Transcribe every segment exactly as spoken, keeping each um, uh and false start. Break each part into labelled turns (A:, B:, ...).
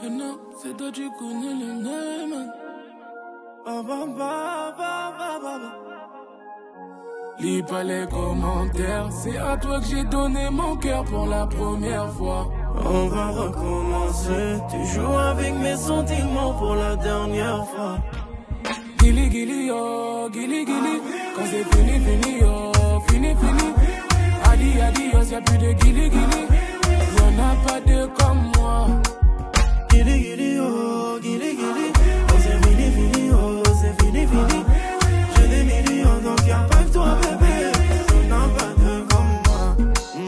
A: Et non, c'est toi tu connais le name. Ba ba ba ba ba ba ba. Lis pas les commentaires, c'est à toi que j'ai donné mon cœur pour la première fois.
B: On va recommencer, tu joues avec mes sentiments pour la dernière fois.
A: Gili gili oh, gili gili, quand c'est fini fini oh, fini fini. Adi adios, y'a plus de gili gili, y'en a pas deux comme moi.
B: Gili gili oh, gili gili, quand c'est fini fini oh, c'est fini fini. J'ai des millions donc y'a pas que toi bébé, y'en a pas deux comme moi.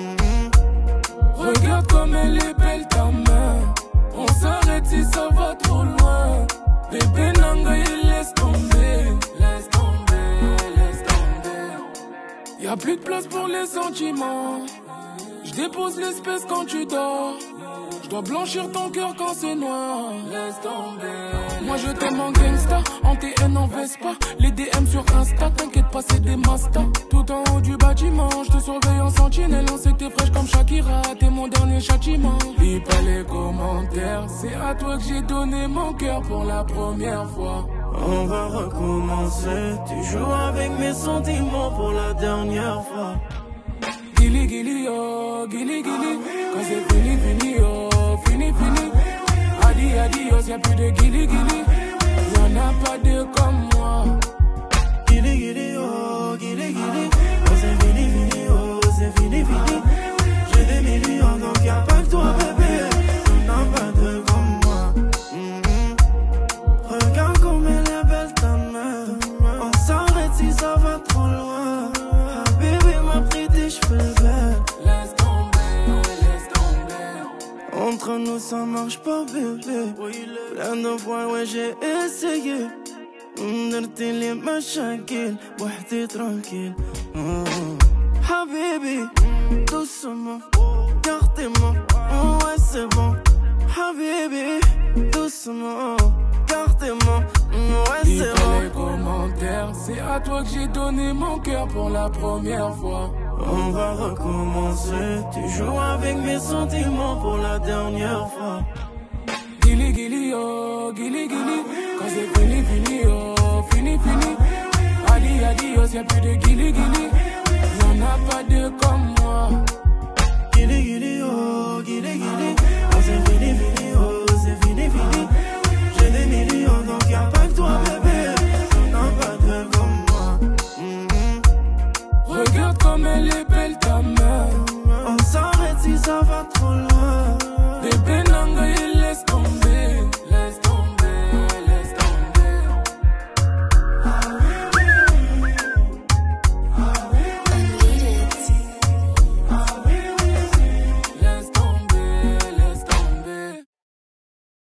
A: Mm-hmm. Regarde comme elle est belle ta main, on s'arrête si ça va trop loin. Bébé Nanga il laisse tomber, laisse tomber, laisse tomber. Y'a plus de place pour les sentiments, j'dépose l'espèce quand tu dors. J'dois blanchir ton cœur quand c'est noir, laisse tomber. Moi je t'aime en gangsta, en T N en Vespa. Les D M sur Insta, t'inquiète pas c'est des mastas. Tout en haut du bâtiment, j'te surveille en sentinelle. On sait que t'es fraîche comme Shakira, t'es mon dernier châtiment. Lis pas les commentaires, c'est à toi que j'ai donné mon cœur pour la première fois.
B: On va recommencer, tu joues avec mes sentiments pour la dernière fois.
A: Gili gili oh, gili gili, quand c'est fini fini oh, fini fini. Adi adios, y'a plus de gili gili, y'en a pas deux comme moi.
B: Gili gili oh, gili gili, quand c'est fini fini oh, c'est fini fini. J'ai des millions donc y'a pas que toi bébé, y'en a pas deux comme moi. Mm-hmm. Regarde comme elle est belle ta main, on s'arrête si ça va trop loin. Bébé m'a pris tes cheveux verts.
A: Laisse tomber, laisse tomber.
B: Entre nous ça marche pas bébé. Plein de fois ouais j'ai essayé درت لي مشاكل وحدي tranquille. Habibi doucement gardez-moi, ouais c'est bon. Habibi doucement gardez-moi, ouais
A: Lis
B: c'est
A: pas
B: bon.
A: les commentaires, c'est à toi que j'ai donné mon cœur pour la première fois.
B: On va recommencer, tu joues avec mes sentiments pour la dernière fois.
A: Gili gili oh, gili gili, quand c'est fini fini oh, fini fini. Adi adios, y'a plus de gili gili, y'en a pas deux comme